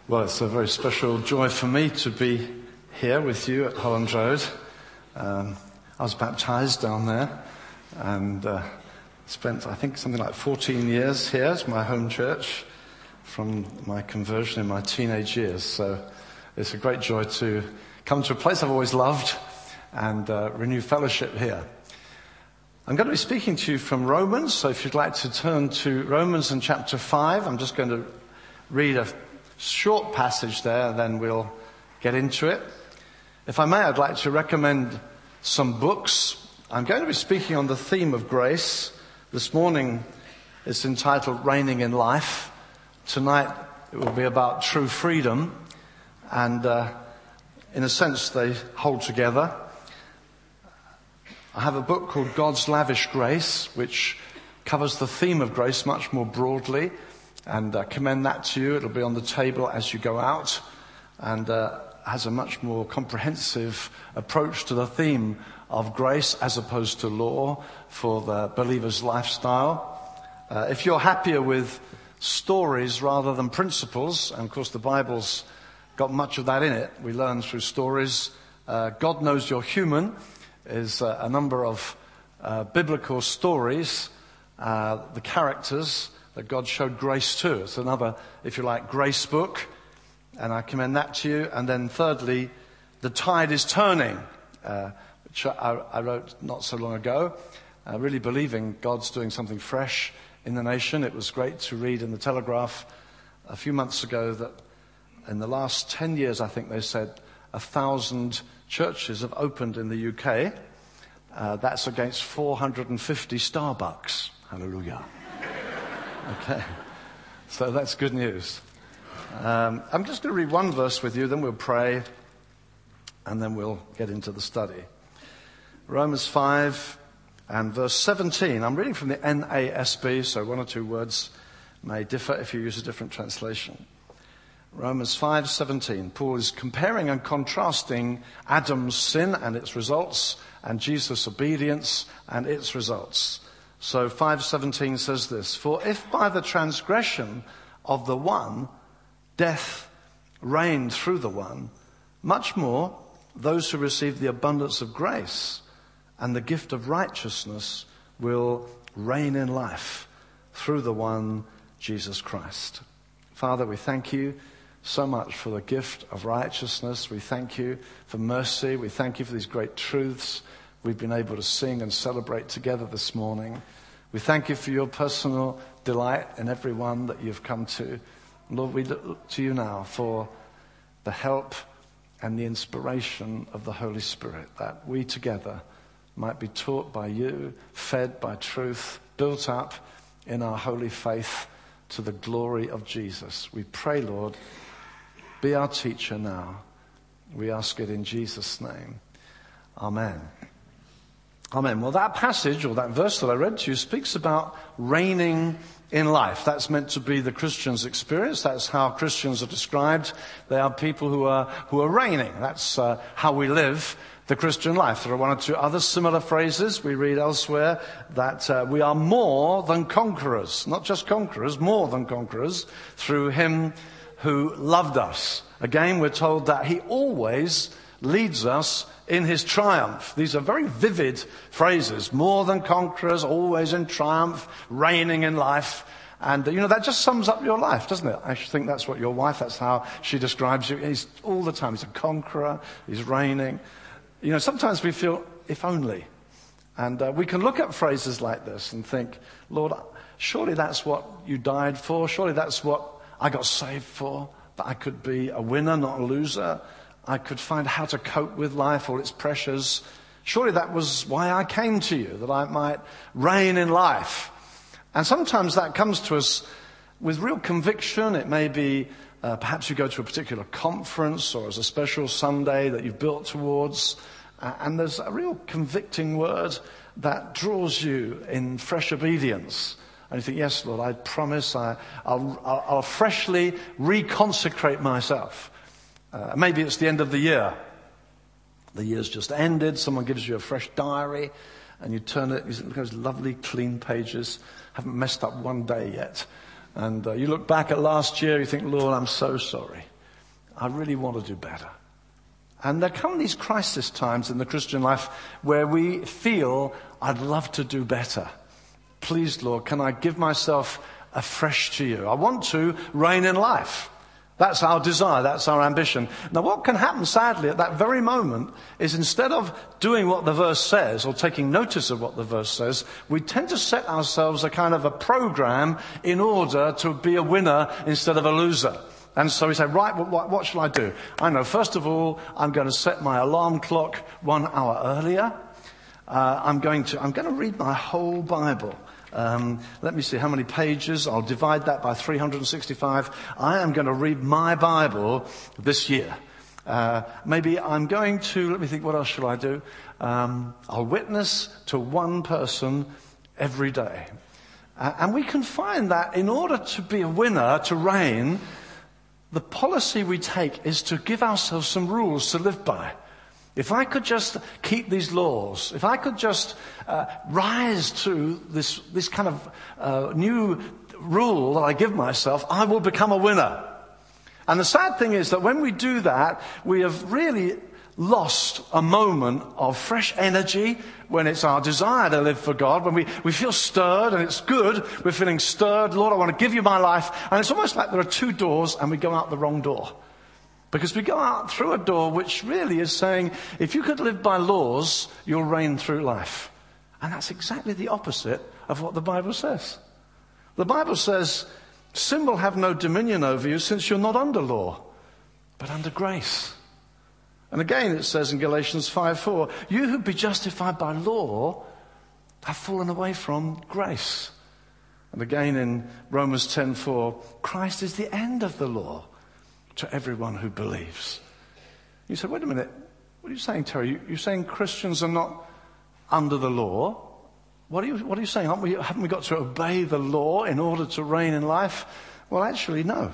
Well, it's a very special joy for me to be here with you at Holland Road. I was baptized down there and spent, I think, something like 14 years here as my home church from my conversion in my teenage years. So it's a great joy to come to a place I've always loved and renew fellowship here. I'm going to be speaking to you from Romans, so if you'd like to turn to Romans in chapter 5, I'm just going to read a short passage there, then we'll get into it. If I may, I'd like to recommend some books. I'm going to be speaking on the theme of grace. This morning it's entitled Reigning in Life. Tonight it will be about true freedom, and in a sense they hold together. I have a book called God's Lavish Grace, which covers the theme of grace much more broadly, and I commend that to you. It'll be on the table as you go out, and has a much more comprehensive approach to the theme of grace as opposed to law for the believer's lifestyle. If you're happier with stories rather than principles, and of course the Bible's got much of that in it, we learn through stories. God Knows You're Human is a number of biblical stories, the characters that God showed grace to. It's another, if you like, grace book, and I commend that to you. And then thirdly, The Tide is Turning, which I wrote not so long ago, really believing God's doing something fresh in the nation. It was great to read in the Telegraph a few months ago that in the last 10 years, I think they said, 1,000 churches have opened in the UK. That's against 450 Starbucks. Hallelujah. Okay, so that's good news. I'm just going to read one verse with you, then we'll pray, and then we'll get into the study. Romans 5 and verse 17. I'm reading from the NASB, so one or two words may differ if you use a different translation. Romans 5:17. Paul is comparing and contrasting Adam's sin and its results and Jesus' obedience and its results. So 5:17 says this: For if by the transgression of the one death reigned through the one, much more those who receive the abundance of grace and the gift of righteousness will reign in life through the one Jesus Christ. Father, we thank you so much for the gift of righteousness. We thank you for mercy. We thank you for these great truths we've been able to sing and celebrate together this morning. We thank you for your personal delight in every one that you've come to. Lord, we look to you now for the help and the inspiration of the Holy Spirit, that we together might be taught by you, fed by truth, built up in our holy faith to the glory of Jesus. We pray, Lord, be our teacher now. We ask it in Jesus' name. Amen. Amen. Well, that passage, or that verse that I read to you, speaks about reigning in life. That's meant to be the Christian's experience. That's how Christians are described. They are people who are reigning. That's how we live the Christian life. There are one or two other similar phrases we read elsewhere, that we are more than conquerors. Not just conquerors, more than conquerors through him who loved us. Again, we're told that he always leads us in his triumph. These are very vivid phrases. More than conquerors, always in triumph, reigning in life. And, that just sums up your life, doesn't it? I think that's what your wife, that's how she describes you. He's all the time, he's a conqueror, he's reigning. Sometimes we feel, if only. And we can look at phrases like this and think, Lord, surely that's what you died for. Surely that's what I got saved for. That I could be a winner, not a loser. I could find how to cope with life, all its pressures. Surely that was why I came to you, that I might reign in life. And sometimes that comes to us with real conviction. It may be perhaps you go to a particular conference or as a special Sunday that you've built towards, and there's a real convicting word that draws you in fresh obedience. And you think, yes, Lord, I promise I'll freshly reconsecrate myself. Maybe it's the end of the year. The year's just ended. Someone gives you a fresh diary, and you turn it. You look at those lovely, clean pages. Haven't messed up one day yet. And you look back at last year, you think, Lord, I'm so sorry. I really want to do better. And there come these crisis times in the Christian life where we feel, I'd love to do better. Please, Lord, can I give myself afresh to you? I want to reign in life. That's our desire, that's our ambition. Now what can happen sadly at that very moment is instead of doing what the verse says or taking notice of what the verse says, we tend to set ourselves a kind of a program in order to be a winner instead of a loser. And so we say, right, what shall I do? I know, first of all, I'm going to set my alarm clock 1 hour earlier. I'm going to read my whole Bible. Let me see how many pages. I'll divide that by 365. I am going to read my Bible this year. Maybe I'm going to, let me think, what else shall I do? I'll witness to one person every day. And we can find that in order to be a winner, to reign, the policy we take is to give ourselves some rules to live by. If I could just keep these laws, if I could just rise to this kind of new rule that I give myself, I will become a winner. And the sad thing is that when we do that, we have really lost a moment of fresh energy when it's our desire to live for God, when we feel stirred, and it's good, we're feeling stirred, Lord, I want to give you my life. And it's almost like there are two doors and we go out the wrong door. Because we go out through a door which really is saying, if you could live by laws, you'll reign through life. And that's exactly the opposite of what the Bible says. The Bible says, sin will have no dominion over you since you're not under law, but under grace. And again it says in Galatians 5:4, you who be justified by law have fallen away from grace. And again in Romans 10:4, Christ is the end of the law to everyone who believes. You say, wait a minute, what are you saying, Terry? You're saying Christians are not under the law? What are you saying? Haven't we got to obey the law in order to reign in life? Well, actually, no.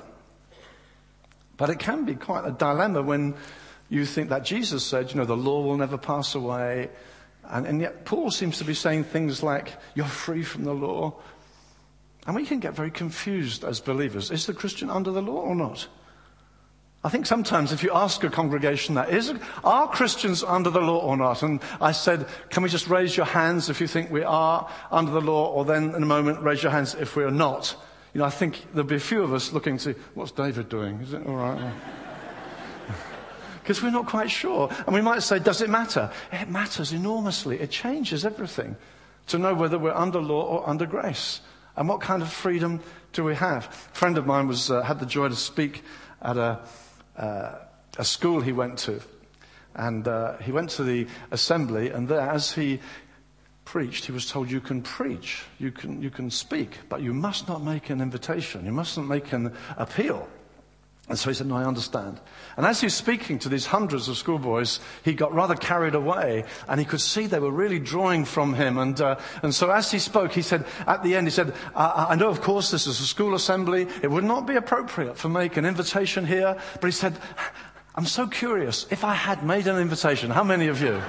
But it can be quite a dilemma when you think that Jesus said, the law will never pass away. And yet Paul seems to be saying things like, you're free from the law. And we can get very confused as believers. Is the Christian under the law or not? I think sometimes if you ask a congregation are Christians under the law or not? And I said, can we just raise your hands if you think we are under the law, or then in a moment raise your hands if we are not? I think there'll be a few of us looking to see, what's David doing? Is it all right? Because we're not quite sure. And we might say, does it matter? It matters enormously. It changes everything to know whether we're under law or under grace. And what kind of freedom do we have? A friend of mine had the joy to speak at a school he went to. And he went to the assembly, and there, as he preached, he was told, you can preach, you can speak, but you must not make an invitation. You mustn't make an appeal. And so he said, no, I understand. And as he was speaking to these hundreds of schoolboys, he got rather carried away, and he could see they were really drawing from him. And so as he spoke, he said, at the end, he said, I know, of course, this is a school assembly. It would not be appropriate for make an invitation here. But he said, I'm so curious, if I had made an invitation, how many of you?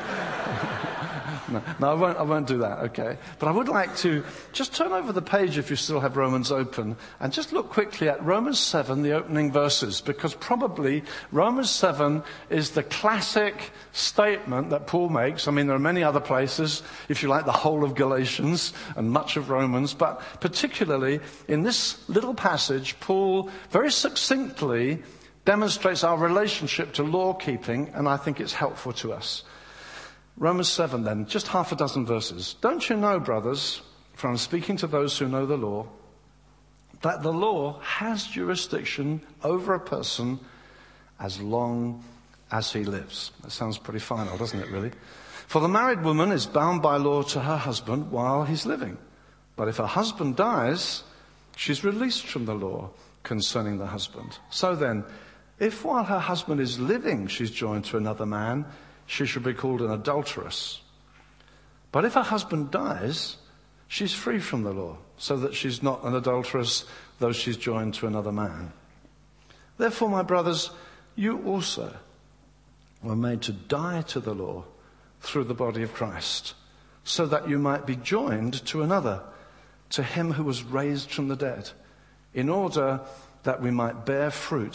No, I won't do that, okay? But I would like to just turn over the page, if you still have Romans open, and just look quickly at Romans 7, the opening verses, because probably Romans 7 is the classic statement that Paul makes. I mean, there are many other places, if you like, the whole of Galatians and much of Romans, but particularly in this little passage, Paul very succinctly demonstrates our relationship to law keeping, and I think it's helpful to us. Romans 7 then, just half a dozen verses. Don't you know, brothers, for I'm speaking to those who know the law, that the law has jurisdiction over a person as long as he lives. That sounds pretty final, doesn't it, really? For the married woman is bound by law to her husband while he's living. But if her husband dies, she's released from the law concerning the husband. So then, if while her husband is living she's joined to another man, she should be called an adulteress. But if her husband dies, she's free from the law, so that she's not an adulteress, though she's joined to another man. Therefore, my brothers, you also were made to die to the law through the body of Christ, so that you might be joined to another, to him who was raised from the dead, in order that we might bear fruit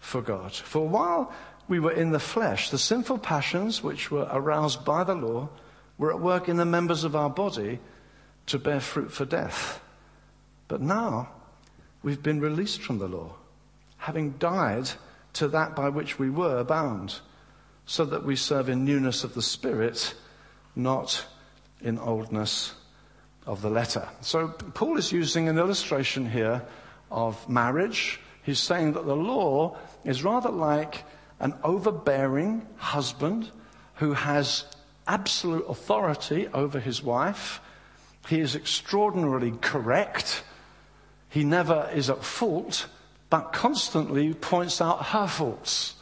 for God. For while we were in the flesh, the sinful passions which were aroused by the law were at work in the members of our body to bear fruit for death. But now we've been released from the law, having died to that by which we were bound, so that we serve in newness of the Spirit, not in oldness of the letter. So Paul is using an illustration here of marriage. He's saying that the law is rather like an overbearing husband who has absolute authority over his wife. He is extraordinarily correct. He never is at fault, but constantly points out her faults.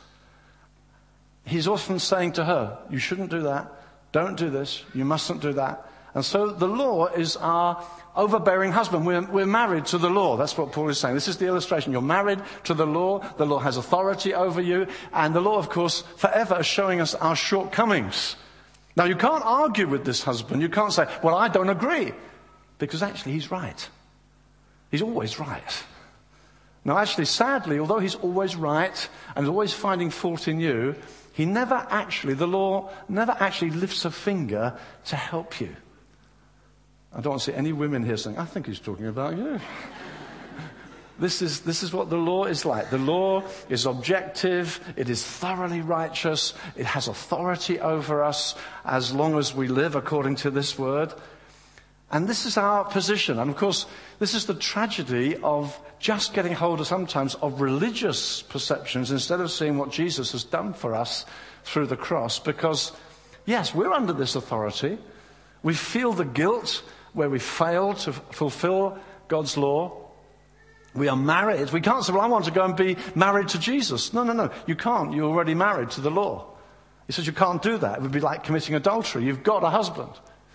He's often saying to her, you shouldn't do that, don't do this, you mustn't do that. And so the law is our overbearing husband. We're married to the law. That's what Paul is saying. This is the illustration. You're married to the law has authority over you, and the law, of course, forever is showing us our shortcomings. Now, you can't argue with this husband. You can't say, well, I don't agree, because actually he's right. He's always right. Now, actually, sadly, although he's always right and is always finding fault in you, the law never actually lifts a finger to help you. I don't want to see any women here saying, I think he's talking about you. This is what the law is like. The law is objective. It is thoroughly righteous. It has authority over us as long as we live according to this word. And this is our position. And of course, this is the tragedy of just getting hold of sometimes of religious perceptions instead of seeing what Jesus has done for us through the cross. Because, yes, we're under this authority. We feel the guilt where we fail to fulfill God's law. We are married. We can't say, well, I want to go and be married to Jesus. No. You can't. You're already married to the law. He says you can't do that. It would be like committing adultery. You've got a husband.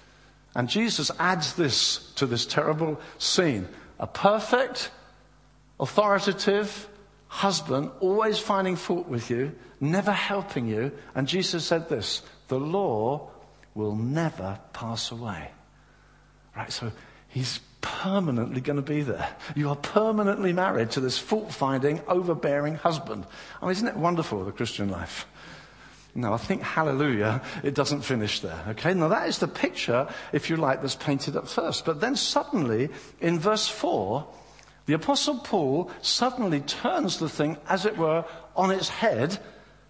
And Jesus adds this to this terrible scene. A perfect, authoritative husband, always finding fault with you, never helping you. And Jesus said this, the law will never pass away. Right, so he's permanently going to be there. You are permanently married to this fault-finding, overbearing husband. I mean, isn't it wonderful, the Christian life? No, I think, hallelujah, it doesn't finish there. Okay, now that is the picture, if you like, that's painted at first. But then suddenly, in verse 4, the Apostle Paul suddenly turns the thing, as it were, on its head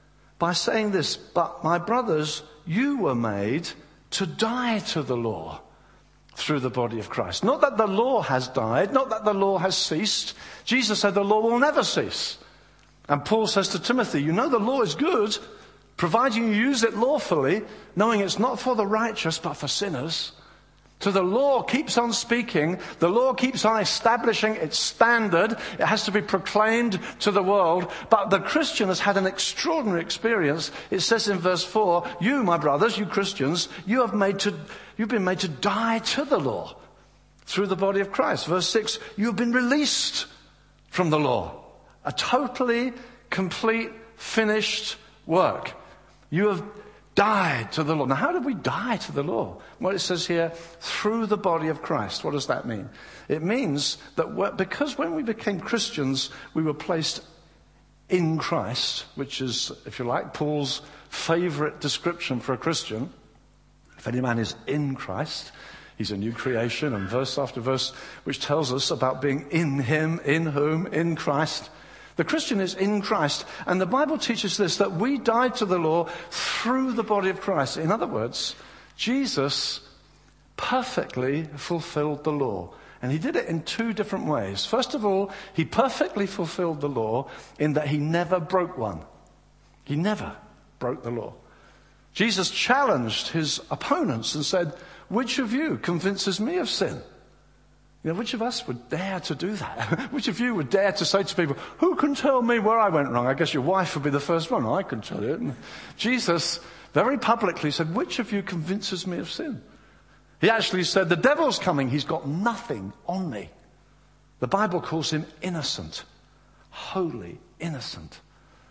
by saying this, but my brothers, you were made to die to the law through the body of Christ. Not that the law has died, not that the law has ceased. Jesus said the law will never cease. And Paul says to Timothy, you know the law is good, providing you use it lawfully, knowing it's not for the righteous, but for sinners. So the law keeps on speaking. The law keeps on establishing its standard. It has to be proclaimed to the world. But the Christian has had an extraordinary experience. It says in verse 4, you, my brothers, you Christians, you've been made to die to the law through the body of Christ. Verse 6, you've been released from the law. A totally complete, finished work. You have died to the law. Now, how did we die to the law? Well, it says here, through the body of Christ. What does that mean? It means that because when we became Christians, we were placed in Christ, which is, if you like, Paul's favorite description for a Christian. If any man is in Christ, he's a new creation, and verse after verse, which tells us about being in him, in whom, in Christ. The Christian is in Christ, and the Bible teaches this, that we died to the law through the body of Christ. In other words, Jesus perfectly fulfilled the law. And he did it in two different ways. First of all, he perfectly fulfilled the law in that he never broke one. He never broke the law. Jesus challenged his opponents and said, which of you convinces me of sin? You know, which of us would dare to do that? Which of you would dare to say to people, who can tell me where I went wrong? I guess your wife would be the first one. I can tell you. And Jesus very publicly said, which of you convinces me of sin? He actually said, the devil's coming. He's got nothing on me. The Bible calls him innocent, holy, innocent.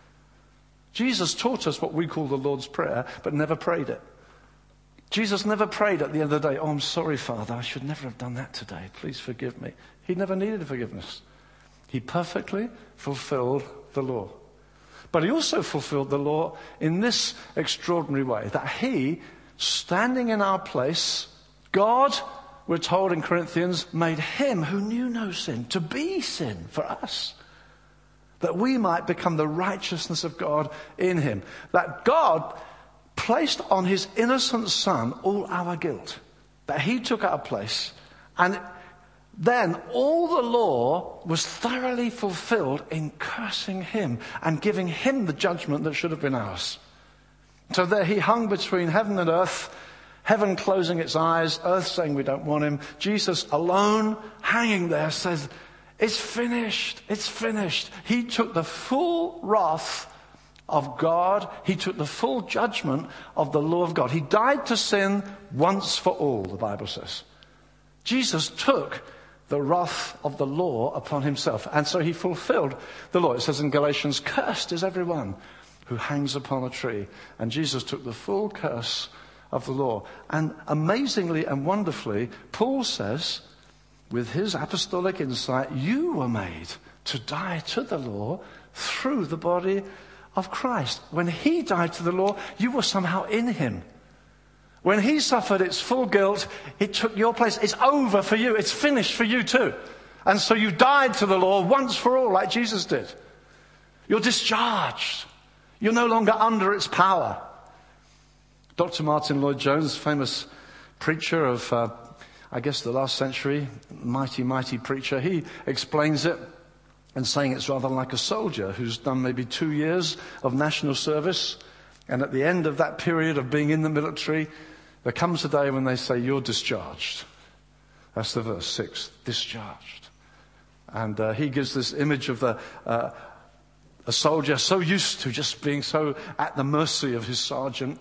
Jesus taught us what we call the Lord's Prayer, but never prayed it. Jesus never prayed at the end of the day, oh, I'm sorry, Father, I should never have done that today. Please forgive me. He never needed forgiveness. He perfectly fulfilled the law. But he also fulfilled the law in this extraordinary way, that he, standing in our place, God, we're told in Corinthians, made him who knew no sin to be sin for us, that we might become the righteousness of God in him. That God placed on his innocent son all our guilt, that he took our place, and then all the law was thoroughly fulfilled in cursing him and giving him the judgment that should have been ours. So there he hung between heaven and earth, heaven closing its eyes, earth saying we don't want him. Jesus alone hanging there says, it's finished, it's finished. He took the full wrath of God. He took the full judgment of the law of God. He died to sin once for all, the Bible says. Jesus took the wrath of the law upon himself. And so he fulfilled the law. It says in Galatians, cursed is everyone who hangs upon a tree. And Jesus took the full curse of the law. And amazingly and wonderfully, Paul says, with his apostolic insight, you were made to die to the law through the body of Christ. When he died to the law, you were somehow in him. When he suffered its full guilt, it took your place. It's over for you. It's finished for you too. And so you died to the law once for all, like Jesus did. You're discharged. You're no longer under its power. Dr. Martin Lloyd-Jones, famous preacher of, I guess, the last century, mighty, mighty preacher, he explains it and saying it's rather like a soldier who's done maybe 2 years of national service. And at the end of that period of being in the military, there comes a day when they say, you're discharged. That's the verse 6, discharged. And he gives this image of a soldier so used to just being so at the mercy of his sergeant.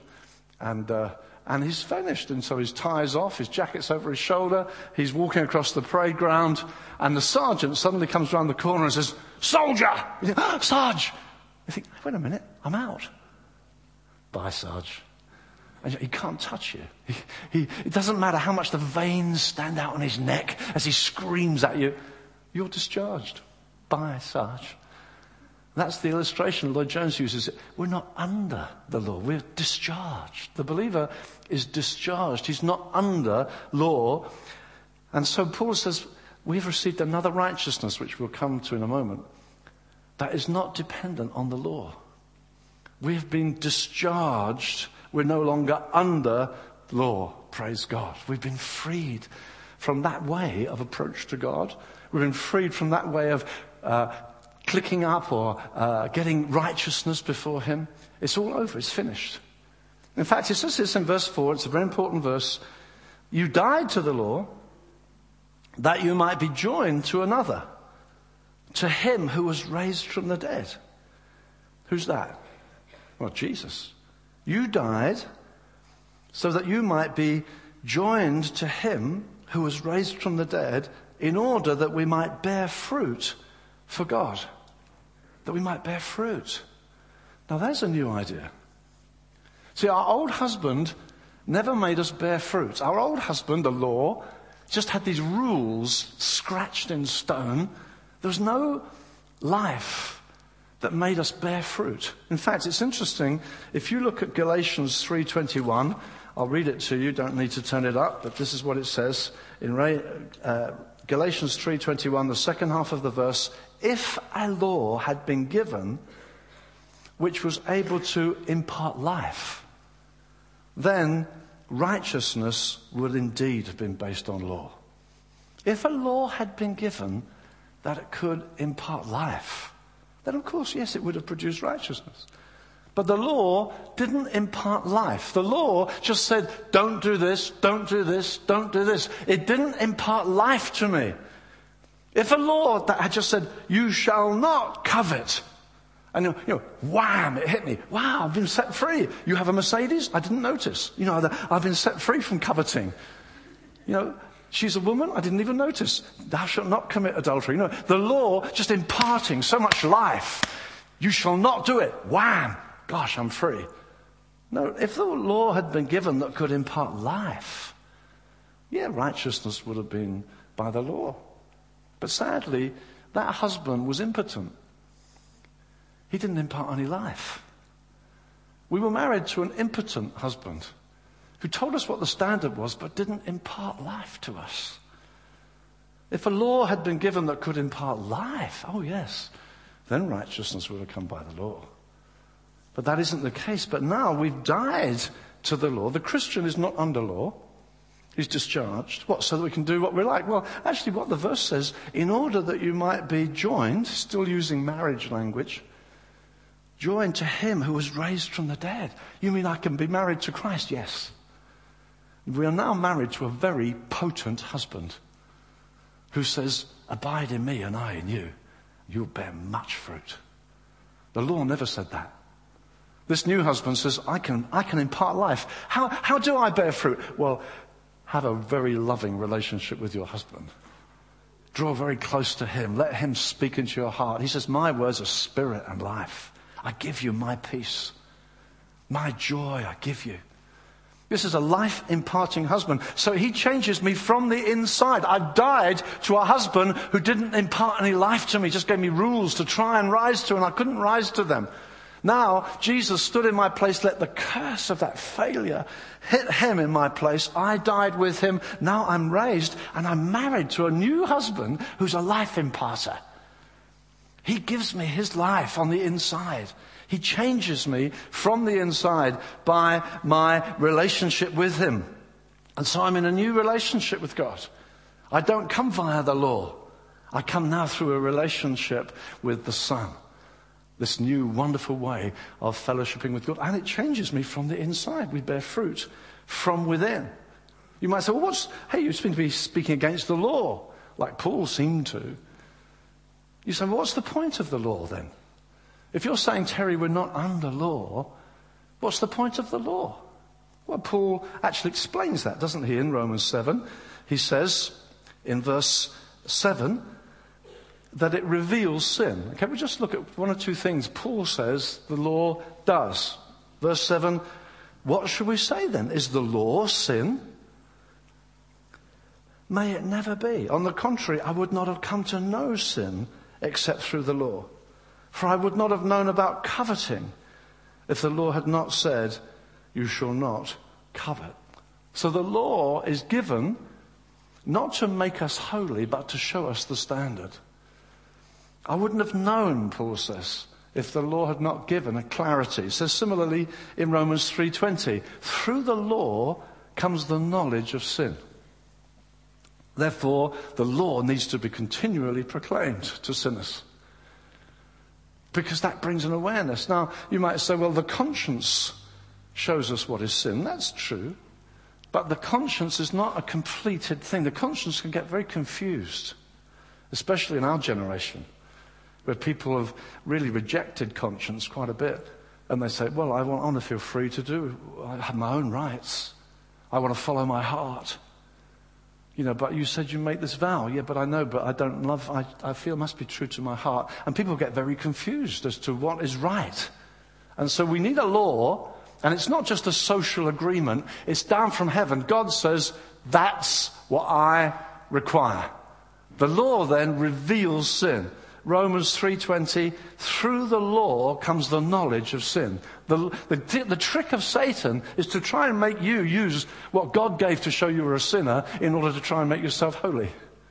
And he's finished. And so his tie's off, his jacket's over his shoulder, he's walking across the parade ground, and the sergeant suddenly comes around the corner and says, soldier! You think, oh, Sarge! You think, wait a minute, I'm out. Bye, Sarge. And he can't touch you. It doesn't matter how much the veins stand out on his neck as he screams at you. You're discharged. Bye, Sarge. That's the illustration Lloyd-Jones uses. We're not under the law. We're discharged. The believer is discharged. He's not under law. And so Paul says, we've received another righteousness, which we'll come to in a moment, that is not dependent on the law. We've been discharged. We're no longer under law. Praise God. We've been freed from that way of approach to God. We've been freed from that way of clicking up or getting righteousness before him. It's all over. It's finished. In fact, it says this in verse 4. It's a very important verse. You died to the law that you might be joined to another, to him who was raised from the dead. Who's that? Well, Jesus. You died so that you might be joined to him who was raised from the dead, in order that we might bear fruit for God. That we might bear fruit. Now there's a new idea. See, our old husband never made us bear fruit. Our old husband, the law, just had these rules scratched in stone. There was no life that made us bear fruit. In fact, it's interesting, if you look at Galatians 3:21, I'll read it to you, don't need to turn it up, but this is what it says in Galatians 3:21, the second half of the verse. If a law had been given which was able to impart life, then righteousness would indeed have been based on law. If a law had been given that it could impart life, then of course, yes, it would have produced righteousness. But the law didn't impart life. The law just said, don't do this, don't do this, don't do this. It didn't impart life to me. If a law that had just said, you shall not covet, and wham, it hit me. Wow, I've been set free. You have a Mercedes? I didn't notice. I've been set free from coveting. She's a woman? I didn't even notice. Thou shalt not commit adultery. The law just imparting so much life. You shall not do it. Wham! Gosh, I'm free. No, if the law had been given that could impart life, yeah, righteousness would have been by the law. But sadly, that husband was impotent. He didn't impart any life. We were married to an impotent husband who told us what the standard was but didn't impart life to us. If a law had been given that could impart life, oh yes, then righteousness would have come by the law. But that isn't the case. But now we've died to the law. The Christian is not under law. He's discharged. What? So that we can do what we like? Well, actually what the verse says, in order that you might be joined, still using marriage language, joined to him who was raised from the dead. You mean I can be married to Christ? Yes. We are now married to a very potent husband who says, abide in me and I in you. You'll bear much fruit. The law never said that. This new husband says, I can impart life. How do I bear fruit? Well, have a very loving relationship with your husband. Draw very close to him. Let him speak into your heart. He says, my words are spirit and life. I give you my peace. My joy I give you. This is a life-imparting husband. So he changes me from the inside. I've died to a husband who didn't impart any life to me, just gave me rules to try and rise to, and I couldn't rise to them. Now, Jesus stood in my place, let the curse of that failure hit him in my place. I died with him. Now I'm raised, and I'm married to a new husband who's a life imparter. He gives me his life on the inside. He changes me from the inside by my relationship with him. And so I'm in a new relationship with God. I don't come via the law. I come now through a relationship with the Son. This new wonderful way of fellowshipping with God. And it changes me from the inside. We bear fruit from within. You might say, well, you seem to be speaking against the law, like Paul seemed to. You say, well, what's the point of the law then? If you're saying, Terry, we're not under law, what's the point of the law? Well, Paul actually explains that, doesn't he, in Romans 7? He says in verse 7 that it reveals sin. Okay, we just look at one or two things Paul says the law does. Verse 7, what should we say then? Is the law sin? May it never be. On the contrary, I would not have come to know sin except through the law. For I would not have known about coveting if the law had not said, you shall not covet. So the law is given not to make us holy, but to show us the standard. I wouldn't have known, Paul says, if the law had not given a clarity. It says similarly in Romans 3:20, through the law comes the knowledge of sin. Therefore, the law needs to be continually proclaimed to sinners. Because that brings an awareness. Now, you might say, well, the conscience shows us what is sin. That's true. But the conscience is not a completed thing. The conscience can get very confused, especially in our generation, where people have really rejected conscience quite a bit. And they say, well, I want to feel free to do. I have my own rights. I want to follow my heart. You know, but you said you make this vow. Yeah, but I know, but I don't love, I feel it must be true to my heart. And people get very confused as to what is right. And so we need a law, and it's not just a social agreement. It's down from heaven. God says, that's what I require. The law then reveals sin. Romans 3:20, through the law comes the knowledge of sin. The trick of Satan is to try and make you use what God gave to show you were a sinner in order to try and make yourself holy.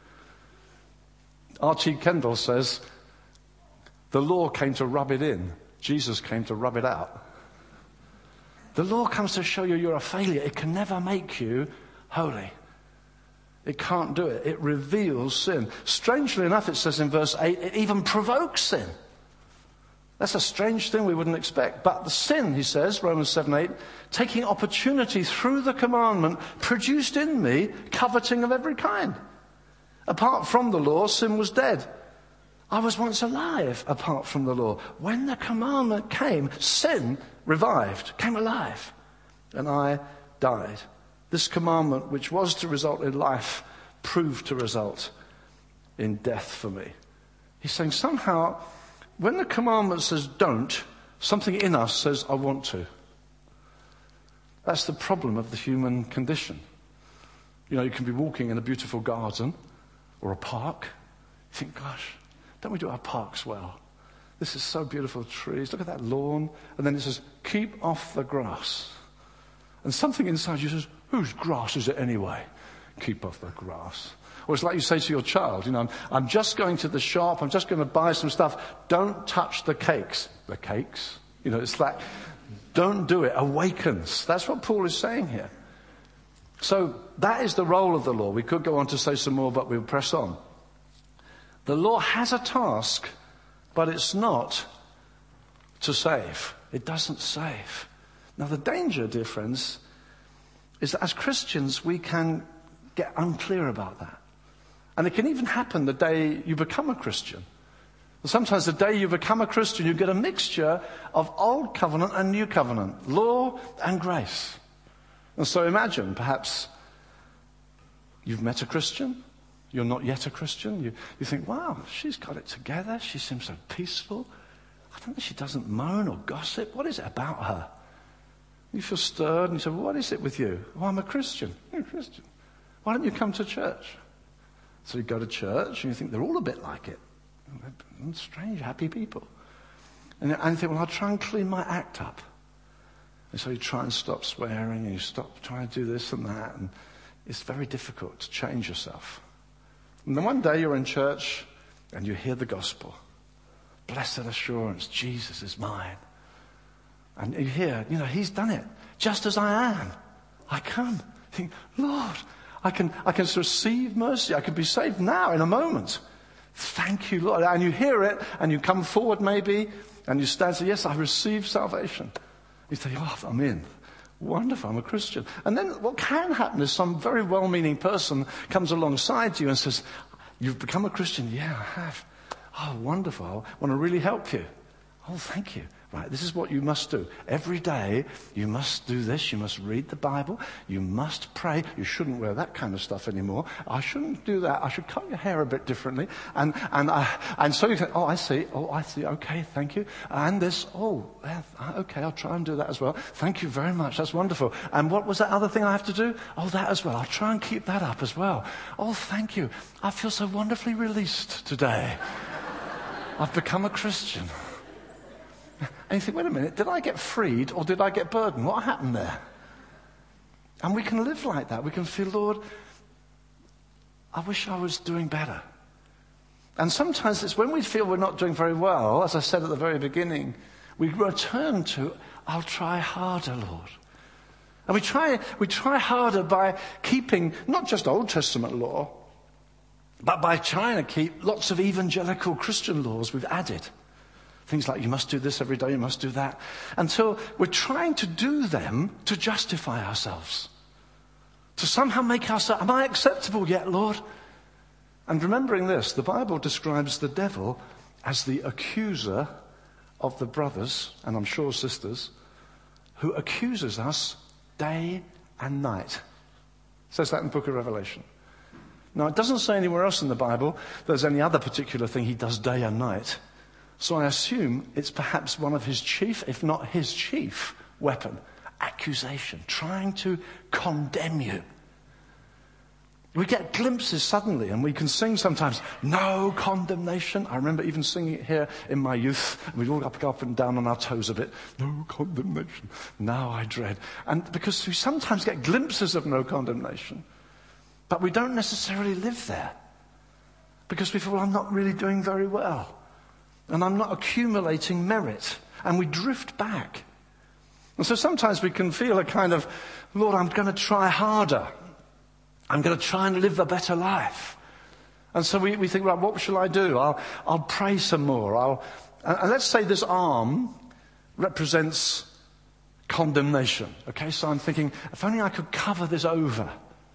R.T. Kendall says, the law came to rub it in. Jesus came to rub it out. The law comes to show you you're a failure. It can never make you holy. It can't do it. It reveals sin. Strangely enough, it says in verse 8, it even provokes sin. That's a strange thing we wouldn't expect. But the sin, he says, Romans 7:8, taking opportunity through the commandment, produced in me coveting of every kind. Apart from the law, sin was dead. I was once alive apart from the law. When the commandment came, sin revived, came alive, and I died. This commandment, which was to result in life, proved to result in death for me. He's saying somehow, when the commandment says don't, something in us says I want to. That's the problem of the human condition. You know, you can be walking in a beautiful garden or a park. You think, gosh, don't we do our parks well? This is so beautiful, trees. Look at that lawn. And then it says, keep off the grass. And something inside you says, whose grass is it anyway? Keep off the grass. Or it's like you say to your child, I'm just going to the shop. I'm just going to buy some stuff. Don't touch the cakes. The cakes? It's like, don't do it. Awakens. That's what Paul is saying here. So that is the role of the law. We could go on to say some more, but we'll press on. The law has a task, but it's not to save. It doesn't save. Now the danger, dear friends, is that as Christians we can get unclear about that. And it can even happen the day you become a Christian. Sometimes the day you become a Christian, you get a mixture of old covenant and new covenant, law and grace. And so imagine, perhaps you've met a Christian, you're not yet a Christian, you think, wow, she's got it together, she seems so peaceful. I don't think she doesn't moan or gossip. What is it about her? You feel stirred and you say, well, what is it with you? Oh, I'm a Christian. You're a Christian. Why don't you come to church? So you go to church and you think they're all a bit like it. Strange, happy people. And you think, well, I'll try and clean my act up. And so you try and stop swearing and you stop trying to do this and that. And it's very difficult to change yourself. And then one day you're in church and you hear the gospel. Blessed assurance, Jesus is mine. And you hear, he's done it. Just as I am, I come. You think, Lord, I can receive mercy. I can be saved now in a moment. Thank you, Lord. And you hear it and you come forward maybe and you stand and say, yes, I received salvation. You say, oh, I'm in. Wonderful, I'm a Christian. And then what can happen is some very well-meaning person comes alongside you and says, you've become a Christian? Yeah, I have. Oh, wonderful. I want to really help you. Oh, thank you. Right, this is what you must do. Every day you must do this. You must read the Bible. You must pray. You shouldn't wear that kind of stuff anymore. I shouldn't do that. I should cut your hair a bit differently. And so you think, oh, I see. Okay, thank you. And this, okay, I'll try and do that as well. Thank you very much. That's wonderful. And what was that other thing I have to do? Oh, that as well. I'll try and keep that up as well. Oh, thank you. I feel so wonderfully released today. I've become a Christian. And you think, wait a minute, did I get freed or did I get burdened? What happened there? And we can live like that. We can feel, Lord, I wish I was doing better. And sometimes it's when we feel we're not doing very well, as I said at the very beginning, we return to, I'll try harder, Lord. And we try harder by keeping not just Old Testament law, but by trying to keep lots of evangelical Christian laws we've added. Things like you must do this every day, you must do that. Until we're trying to do them to justify ourselves. To somehow make ourselves, am I acceptable yet, Lord? And remembering this, the Bible describes the devil as the accuser of the brothers, and I'm sure sisters, who accuses us day and night. It says that in the book of Revelation. Now, it doesn't say anywhere else in the Bible there's any other particular thing he does day and night. So I assume it's perhaps one of his chief, if not his chief, weapon. Accusation. Trying to condemn you. We get glimpses suddenly and we can sing sometimes, no condemnation. I remember even singing it here in my youth. And we'd all go up and down on our toes a bit. No condemnation. Now I dread. And because we sometimes get glimpses of no condemnation. But we don't necessarily live there. Because we feel, well, I'm not really doing very well. And I'm not accumulating merit. And we drift back. And so sometimes we can feel a kind of, Lord, I'm going to try harder. I'm going to try and live a better life. And so we think, right, what shall I do? I'll pray some more. And let's say this arm represents condemnation. Okay, so I'm thinking, if only I could cover this over.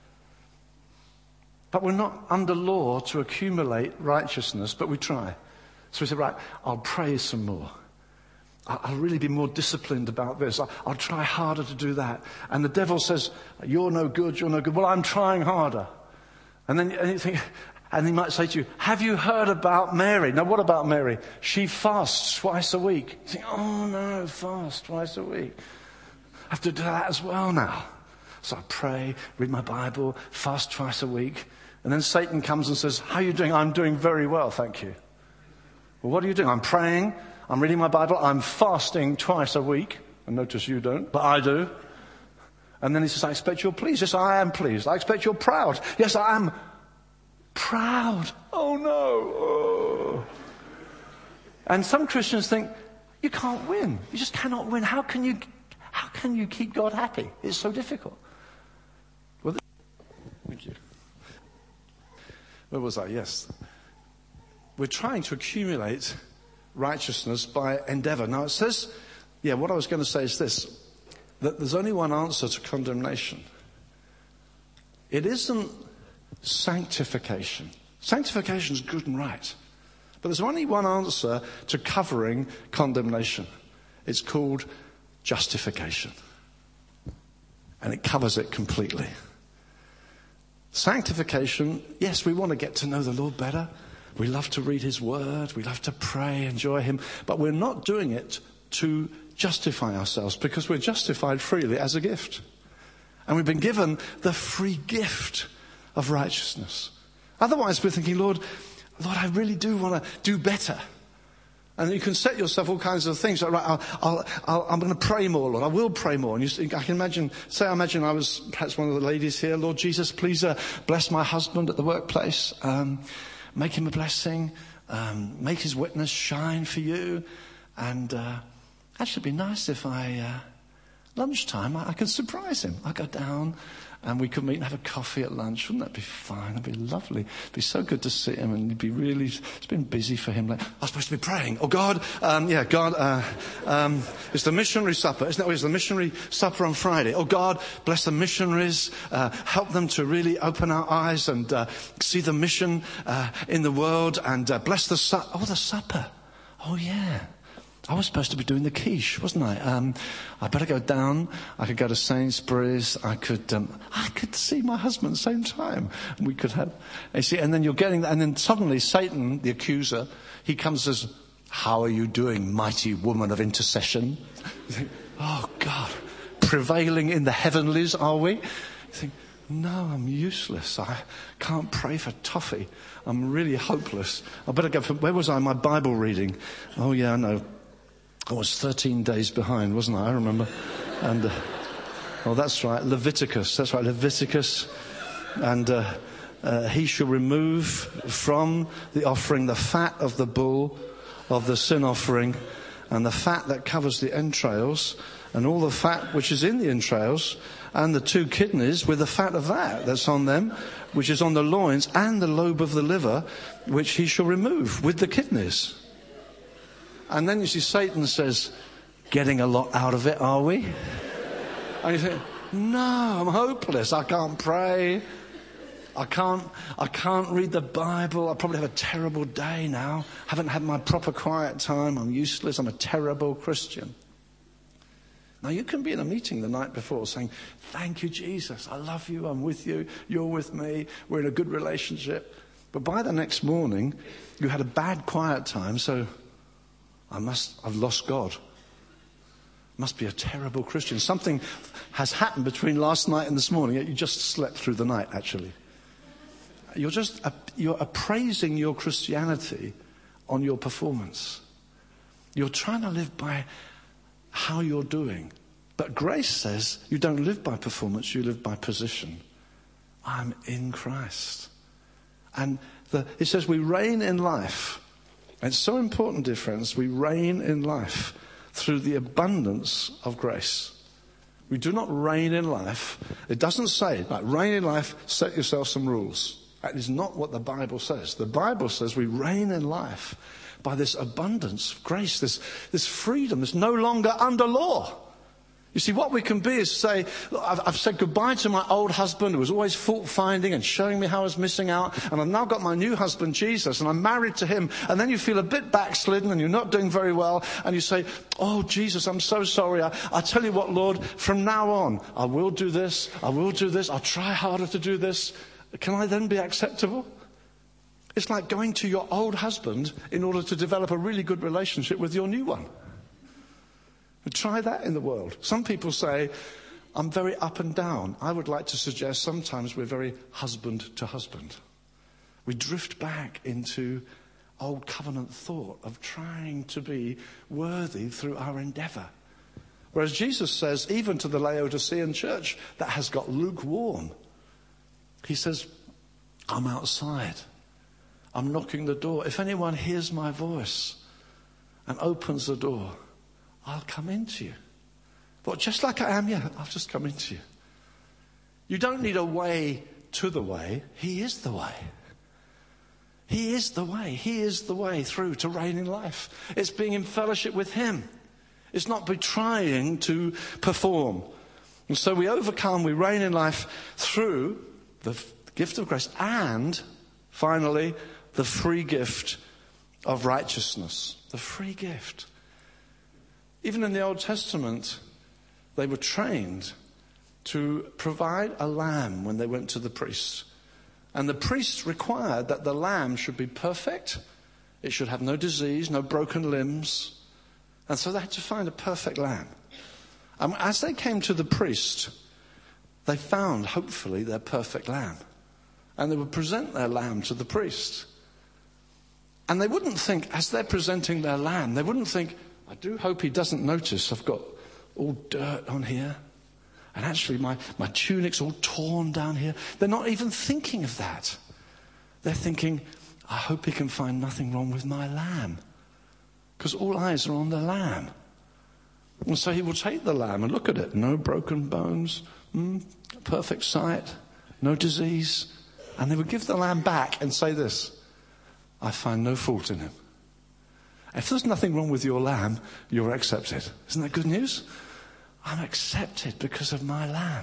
But we're not under law to accumulate righteousness, but we try. So we say, right, I'll pray some more. I'll really be more disciplined about this. I'll try harder to do that. And the devil says, you're no good, you're no good. Well, I'm trying harder. And then you think, and he might say to you, have you heard about Mary? Now, what about Mary? She fasts twice a week. You think, oh no, fast twice a week. I have to do that as well now. So I pray, read my Bible, fast twice a week. And then Satan comes and says, how are you doing? I'm doing very well, thank you. Well, what are you doing? I'm praying. I'm reading my Bible. I'm fasting twice a week. I notice you don't, but I do. And then he says, I expect you're pleased. Yes, I am pleased. I expect you're proud. Yes, I am proud. Oh no. Oh. And some Christians think, you can't win. You just cannot win. How can you keep God happy? It's so difficult. Well, thank you. Where was I? Yes. We're trying to accumulate righteousness by endeavor. Now it says, what I was going to say is this, that there's only one answer to condemnation. It isn't sanctification. Sanctification is good and right. But there's only one answer to covering condemnation. It's called justification. And it covers it completely. Sanctification, yes, we want to get to know the Lord better. We love to read his word. We love to pray, enjoy him. But we're not doing it to justify ourselves, because we're justified freely as a gift. And we've been given the free gift of righteousness. Otherwise, we're thinking, Lord, I really do want to do better. And you can set yourself all kinds of things. Like, right, I'm going to pray more, Lord. I will pray more. And I can imagine I was perhaps one of the ladies here. Lord Jesus, please bless my husband at the workplace. Make him a blessing. Make his witness shine for you. And actually, it'd be nice if lunchtime, I could surprise him. I go down and we could meet and have a coffee at lunch. Wouldn't that be fine? That'd be lovely. It'd be so good to see him, and it's been busy for him. Like, I'm supposed to be praying. Oh God, God, it's the missionary supper. Isn't it? It's the missionary supper on Friday. Oh God, bless the missionaries. Help them to really open our eyes and see the mission in the world, and bless the supper. Oh yeah. I was supposed to be doing the quiche, wasn't I? I better go down. I could go to Sainsbury's. I could see my husband at the same time. We could have, you see, and then you're getting, and then suddenly Satan, the accuser, he comes and says, how are you doing, mighty woman of intercession? You think, oh God, prevailing in the heavenlies, are we? You think, no, I'm useless. I can't pray for toffee. I'm really hopeless. I better go. Where was I? My Bible reading. Oh yeah, I know. I was 13 days behind, wasn't I? I remember. And, that's right, Leviticus. That's right, Leviticus. And he shall remove from the offering the fat of the bull of the sin offering, and the fat that covers the entrails, and all the fat which is in the entrails, and the 2 kidneys with the fat of that's on them, which is on the loins, and the lobe of the liver, which he shall remove with the kidneys. And then you see Satan says, getting a lot out of it, are we? And you think, no, I'm hopeless. I can't pray. I can't read the Bible. I probably have a terrible day now. Haven't had my proper quiet time. I'm useless. I'm a terrible Christian. Now you can be in a meeting the night before saying, thank you, Jesus. I love you. I'm with you. You're with me. We're in a good relationship. But by the next morning, you had a bad quiet time, so I've lost God. Must be a terrible Christian. Something has happened between last night and this morning. You just slept through the night, actually. You're appraising your Christianity on your performance. You're trying to live by how you're doing. But grace says you don't live by performance, you live by position. I'm in Christ. And it says we reign in life. And it's so important, dear friends, we reign in life through the abundance of grace. We do not reign in life. It doesn't say, like, reign in life, set yourself some rules. That is not what the Bible says. The Bible says we reign in life by this abundance of grace, this freedom, this no longer under law. You see, what we can be is say, look, I've said goodbye to my old husband who was always fault-finding and showing me how I was missing out, and I've now got my new husband, Jesus, and I'm married to him, and then you feel a bit backslidden and you're not doing very well, and you say, oh, Jesus, I'm so sorry. I tell you what, Lord, from now on, I will do this, I'll try harder to do this. Can I then be acceptable? It's like going to your old husband in order to develop a really good relationship with your new one. Try that in the world. Some people say, I'm very up and down. I would like to suggest sometimes we're very husband to husband. We drift back into old covenant thought of trying to be worthy through our endeavor. Whereas Jesus says, even to the Laodicean church that has got lukewarm, he says, I'm outside. I'm knocking the door. If anyone hears my voice and opens the door, I'll come into you. But just like I am, I'll just come into you. You don't need a way to the way. He is the way. He is the way. He is the way through to reign in life. It's being in fellowship with him. It's not be trying to perform. And so we overcome, we reign in life through the gift of grace and, finally, the free gift of righteousness. The free gift. Even in the Old Testament, they were trained to provide a lamb when they went to the priest. And the priest required that the lamb should be perfect. It should have no disease, no broken limbs. And so they had to find a perfect lamb. And as they came to the priest, they found, hopefully, their perfect lamb. And they would present their lamb to the priest. And they wouldn't think, as they're presenting their lamb, they wouldn't think, I do hope he doesn't notice I've got all dirt on here. And actually my tunic's all torn down here. They're not even thinking of that. They're thinking, I hope he can find nothing wrong with my lamb. Because all eyes are on the lamb. And so he will take the lamb and look at it. No broken bones, perfect sight, no disease. And they would give the lamb back and say this, I find no fault in him. If there's nothing wrong with your lamb, you're accepted. Isn't that good news? I'm accepted because of my lamb.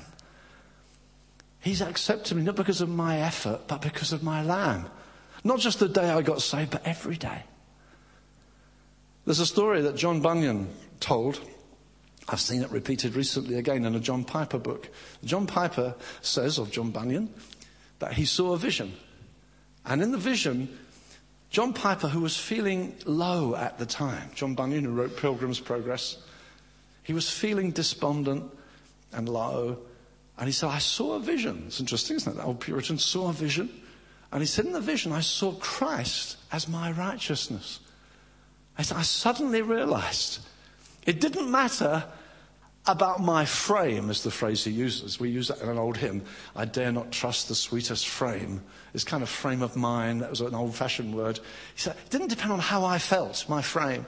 He's accepted me not because of my effort, but because of my lamb. Not just the day I got saved, but every day. There's a story that John Bunyan told. I've seen it repeated recently again in a John Piper book. John Piper says of John Bunyan that he saw a vision. And in the vision, John Piper, who was feeling low at the time, John Bunyan, who wrote Pilgrim's Progress, he was feeling despondent and low. And he said, I saw a vision. It's interesting, isn't it? The old Puritan saw a vision. And he said, in the vision, I saw Christ as my righteousness. I said, I suddenly realized it didn't matter about my frame, is the phrase he uses. We use that in an old hymn. I dare not trust the sweetest frame. This kind of frame of mind, that was an old-fashioned word. He said, it didn't depend on how I felt, my frame.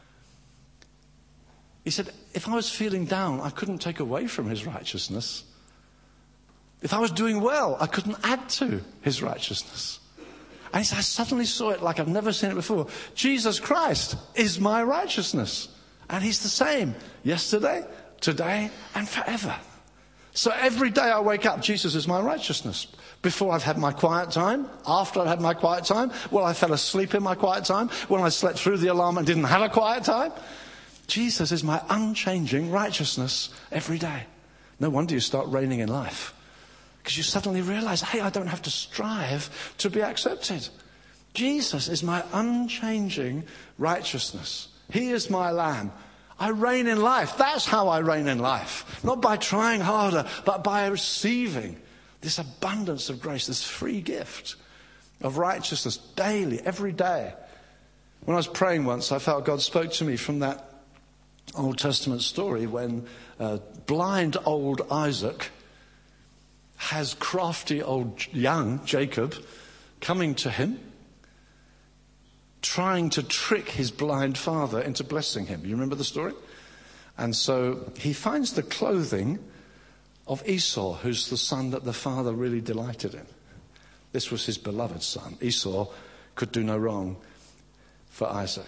He said, if I was feeling down, I couldn't take away from his righteousness. If I was doing well, I couldn't add to his righteousness. And he said, I suddenly saw it like I've never seen it before. Jesus Christ is my righteousness. And he's the same yesterday, today, and forever. So every day I wake up, Jesus is my righteousness. Before I've had my quiet time, after I've had my quiet time, while I fell asleep in my quiet time, when I slept through the alarm and didn't have a quiet time. Jesus is my unchanging righteousness every day. No wonder you start reigning in life. Because you suddenly realize, hey, I don't have to strive to be accepted. Jesus is my unchanging righteousness. He is my lamb. I reign in life. That's how I reign in life. Not by trying harder, but by receiving this abundance of grace, this free gift of righteousness daily, every day. When I was praying once, I felt God spoke to me from that Old Testament story when blind old Isaac has crafty old young Jacob coming to him, trying to trick his blind father into blessing him. You remember the story? And so he finds the clothing of Esau, who's the son that the father really delighted in. This was his beloved son. Esau could do no wrong for Isaac.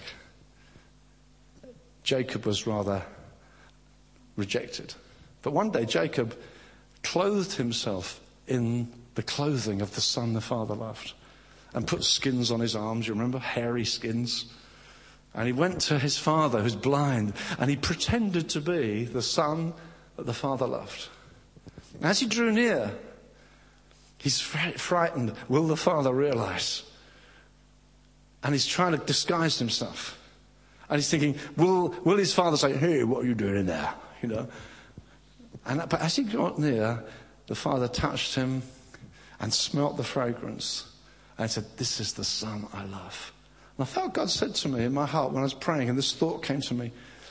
Jacob was rather rejected. But one day Jacob clothed himself in the clothing of the son the father loved and put skins on his arms, you remember? Hairy skins. And he went to his father who's blind and he pretended to be the son that the father loved. And as he drew near, he's frightened. Will the father realize? And he's trying to disguise himself. And he's thinking, will his father say, hey, what are you doing in there? You know. But as he got near, the father touched him and smelt the fragrance and said, this is the son I love. And I felt God said to me in my heart when I was praying, and this thought came to me,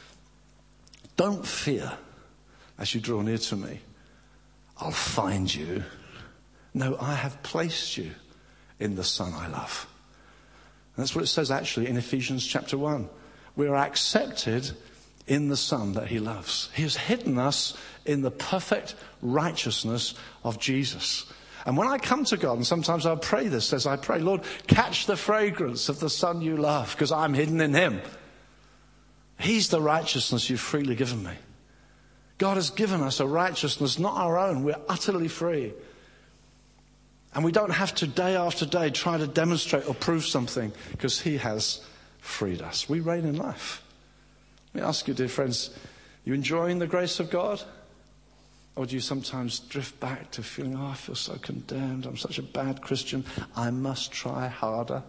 don't fear as you draw near to me. I'll find you. No, I have placed you in the Son I love. And that's what it says actually in Ephesians chapter 1. We are accepted in the Son that he loves. He has hidden us in the perfect righteousness of Jesus. And when I come to God, and sometimes I pray this as I pray, Lord, catch the fragrance of the Son you love, because I'm hidden in him. He's the righteousness you've freely given me. God has given us a righteousness, not our own. We're utterly free. And we don't have to day after day try to demonstrate or prove something, because he has freed us. We reign in life. Let me ask you, dear friends, you enjoying the grace of God? Or do you sometimes drift back to feeling, I feel so condemned. I'm such a bad Christian. I must try harder.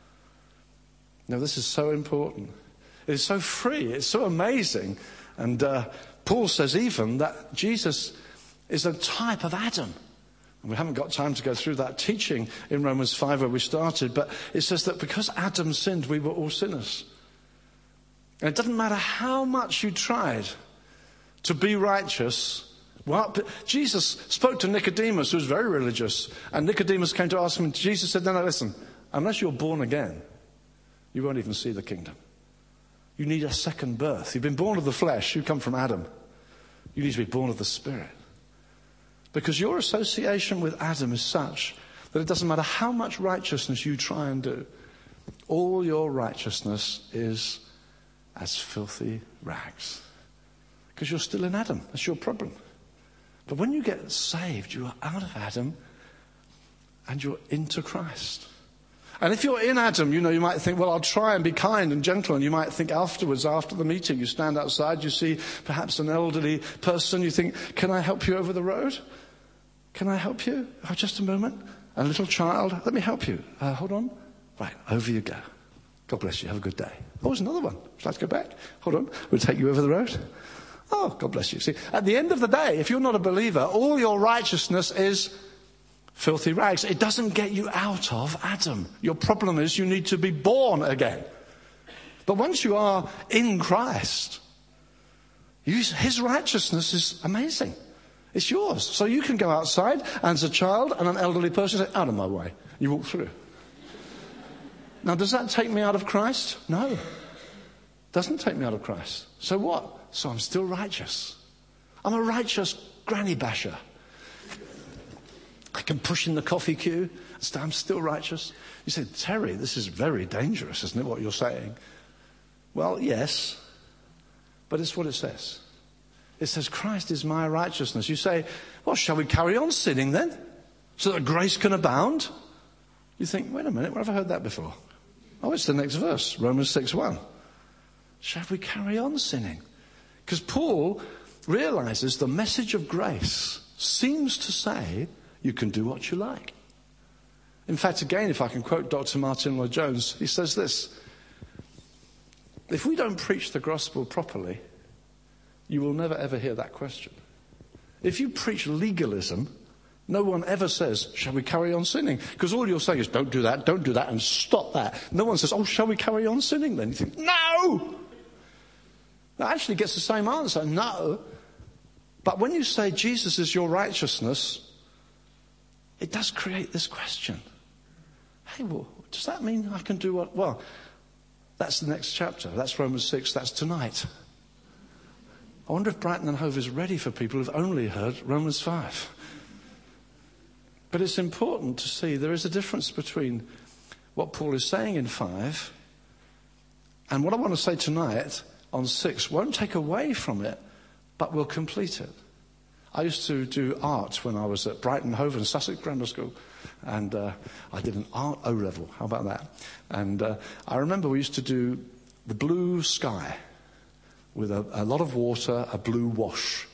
No, this is so important. It's so free. It's so amazing. And Paul says even that Jesus is a type of Adam. And we haven't got time to go through that teaching in Romans 5 where we started. But it says that because Adam sinned, we were all sinners. And it doesn't matter how much you tried to be righteous. Well, Jesus spoke to Nicodemus, who was very religious. And Nicodemus came to ask him, and Jesus said, no, listen, unless you're born again, you won't even see the kingdom. You need a second birth. You've been born of the flesh. You come from Adam. You need to be born of the Spirit. Because your association with Adam is such that it doesn't matter how much righteousness you try and do. All your righteousness is as filthy rags. Because you're still in Adam. That's your problem. But when you get saved, you are out of Adam and you're into Christ. And if you're in Adam, you might think, well, I'll try and be kind and gentle. And you might think afterwards, after the meeting, you stand outside, you see perhaps an elderly person. You think, can I help you over the road? Can I help you? Oh, just a moment. A little child, let me help you. Hold on. Right, over you go. God bless you. Have a good day. Oh, there's another one. Would you like to go back? Hold on. We'll take you over the road. Oh, God bless you. See, at the end of the day, if you're not a believer, all your righteousness is filthy rags. It doesn't get you out of Adam. Your problem is you need to be born again. But once you are in Christ, his righteousness is amazing. It's yours. So you can go outside and as a child and an elderly person say, out of my way. You walk through. Now, does that take me out of Christ? No. It doesn't take me out of Christ. So what? So I'm still righteous. I'm a righteous granny basher. I can push in the coffee queue. I'm still righteous. You say, Terry, this is very dangerous, isn't it, what you're saying? Well, yes. But it's what it says. It says, Christ is my righteousness. You say, well, shall we carry on sinning then? So that grace can abound? You think, wait a minute, where have I heard that before? Oh, it's the next verse, Romans 6:1. Shall we carry on sinning? Because Paul realizes the message of grace seems to say you can do what you like. In fact, again, if I can quote Dr. Martin Lloyd-Jones, he says this: if we don't preach the gospel properly, you will never ever hear that question. If you preach legalism, no one ever says, shall we carry on sinning? Because all you're saying is, don't do that, and stop that. No one says, oh, shall we carry on sinning then? You think, no! That actually gets the same answer, no. But when you say Jesus is your righteousness, it does create this question. Hey, well, does that mean I can do what? Well, that's the next chapter. That's Romans 6. That's tonight. I wonder if Brighton and Hove is ready for people who've only heard Romans 5. But it's important to see there is a difference between what Paul is saying in 5 and what I want to say tonight on 6 won't take away from it, but will complete it. I used to do art when I was at Brighton, Hove and Sussex Grammar School. And I did an art O-level. How about that? And I remember we used to do the blue sky with a lot of water, a blue wash.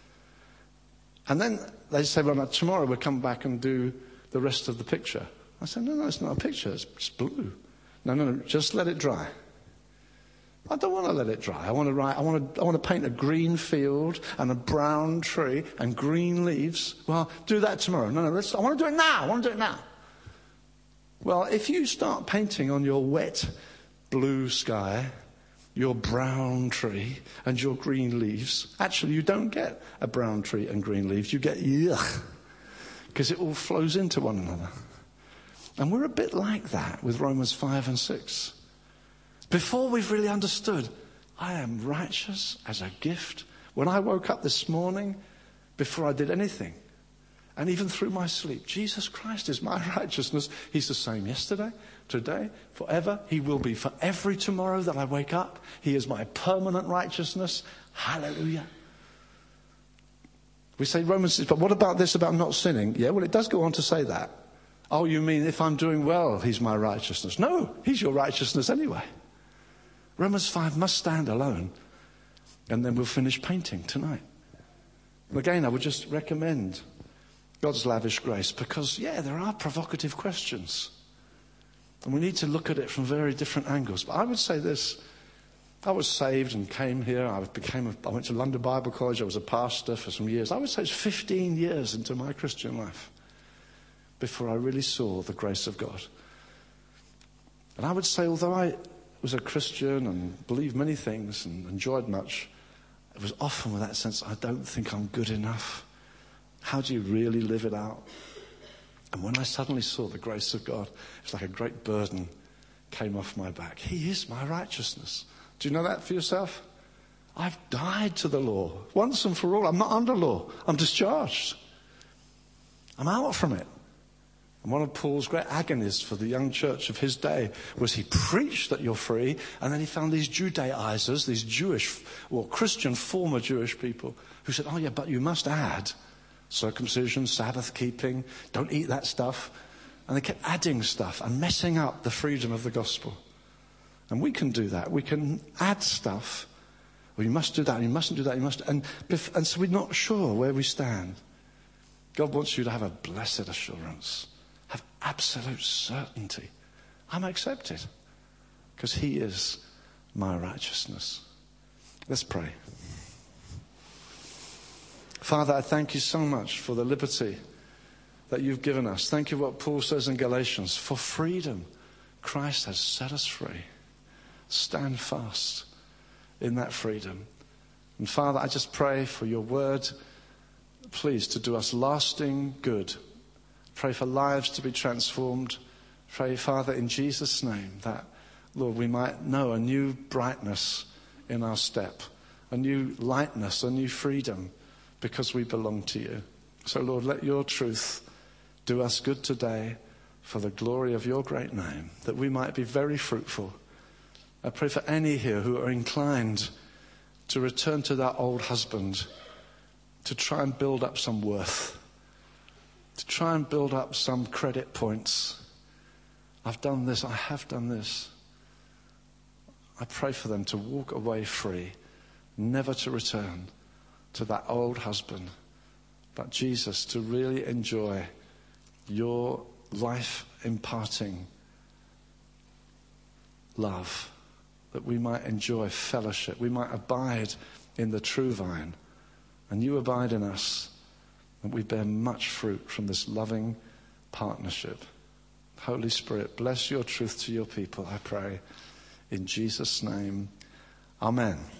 And then they said, well, tomorrow we'll come back and do the rest of the picture. I said, no, it's not a picture. It's blue. No, just let it dry. I don't want to let it dry. I want to paint a green field and a brown tree and green leaves. Well, do that tomorrow. No, I want to do it now. Well, if you start painting on your wet blue sky, your brown tree and your green leaves. Actually, you don't get a brown tree and green leaves. You get yuck, because it all flows into one another. And we're a bit like that with Romans 5 and 6. Before we've really understood, I am righteous as a gift. When I woke up this morning, before I did anything, and even through my sleep, Jesus Christ is my righteousness. He's the same yesterday, today, forever. He will be for every tomorrow that I wake up. He is my permanent righteousness. Hallelujah. We say Romans 6, but what about this about not sinning? Yeah, well, it does go on to say that. Oh, you mean if I'm doing well, he's my righteousness? No, he's your righteousness anyway. Romans 5 must stand alone. And then we'll finish painting tonight. And again, I would just recommend God's lavish grace, because, there are provocative questions. And we need to look at it from very different angles. But I would say this. I was saved and came here. I went to London Bible College. I was a pastor for some years. I would say it's 15 years into my Christian life before I really saw the grace of God. And I would say, although I was a Christian and believed many things and enjoyed much, it was often with that sense, I don't think I'm good enough. How do you really live it out? And when I suddenly saw the grace of God, it's like a great burden came off my back. He is my righteousness. Do you know that for yourself? I've died to the law once and for all. I'm not under law. I'm discharged. I'm out from it. And one of Paul's great agonies for the young church of his day was he preached that you're free, and then he found these Judaizers, these Jewish or Christian former Jewish people who said, oh yeah, but you must add circumcision, Sabbath keeping, don't eat that stuff. And they kept adding stuff and messing up the freedom of the gospel. And we can do that. We can add stuff. Well, you must do that, and you mustn't do that, you must. And so we're not sure where we stand. God wants you to have a blessed assurance. Have absolute certainty. I'm accepted because he is my righteousness. Let's pray. Father, I thank you so much for the liberty that you've given us. Thank you what Paul says in Galatians. For freedom, Christ has set us free. Stand fast in that freedom. And Father, I just pray for your word, please, to do us lasting good. Pray for lives to be transformed. Pray, Father, in Jesus' name, that, Lord, we might know a new brightness in our step, a new lightness, a new freedom, because we belong to you. So, Lord, let your truth do us good today for the glory of your great name, that we might be very fruitful. I pray for any here who are inclined to return to that old husband, to try and build up some worth, to try and build up some credit points. I've done this, I have done this. I pray for them to walk away free, never to return to that old husband, but Jesus, to really enjoy your life-imparting love, that we might enjoy fellowship, we might abide in the true vine, and you abide in us, that we bear much fruit from this loving partnership. Holy Spirit, bless your truth to your people, I pray, in Jesus' name. Amen.